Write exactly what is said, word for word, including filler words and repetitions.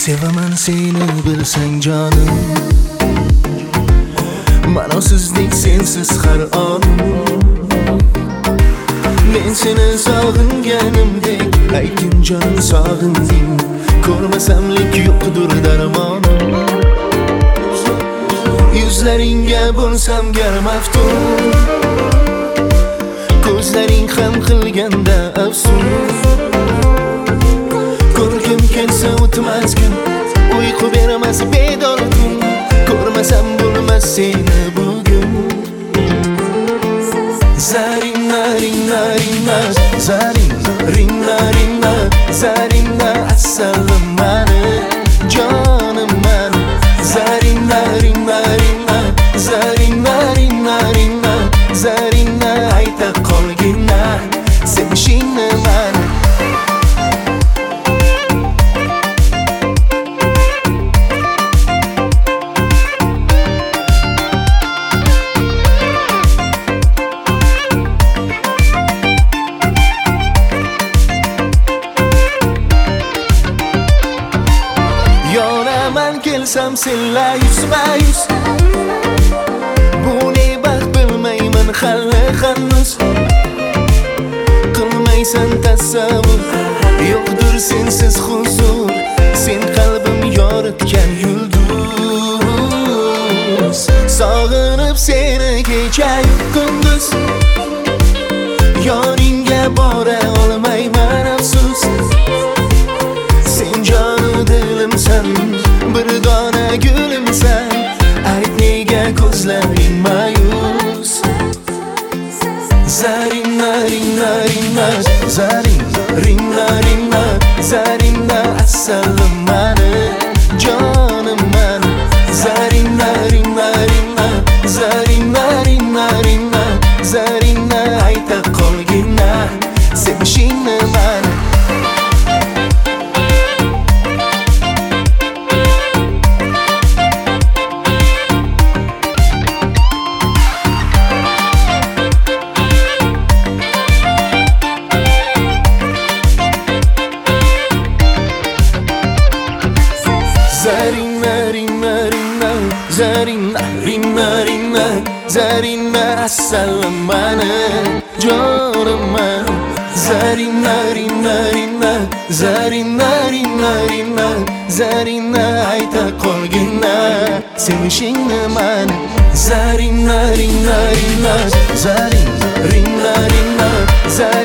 Sevaman seni bilsang jonim, ma'nosizlik sensiz har on. Men seni sog'inganimdek ayting jonim sog'inding, ko'rmasamlik yo'qdir darmon. Yuzlaringga bo'lsam gar maftun, ko'zlaring ham qilganda afsus. Ko'rgim kelsa o'tmas kun, uyqu bermas bedor tun, ko'rmasam bo'lmas seni bugun. Zarinna rinna rinna, zarinna rinna rinna, zarinna assalam mani jonim mani. Zarinna rinna rinna, zarinna rinna rinna, zarinna ayta qolgina sevishingni mani. Yonaman kelsam senla yuzma yuz, bu ne baxt bilmayman hali hanuz. Qilmaysan tasavvur, yo'qdir sensiz huzur, sen qalbim yoritgan yulduz. Sog'inib seni kechayu kunduz, yoningga bora olmayman afsus. Sen jonu dilimsan, bir dona gulimsan, ayt nega ko'zlaring ma'yus. Zarinna rinna rinna, zarinna rinna rinna, zarinna assalam mani jonim mani. Zarinna rinna rinna, zarinna rinna rinna, zarinna ayta qolgina sevishingni mani. Zarinna rinna rinna, zarinna rinna rinna, zarinna assalam mani jonim mani. Zarinna rinna rinna, zarinna rinna rinna, zarinna ayta qolgina sevishingni mani. Zarinna rinna rinna, zarinna rinna rinna,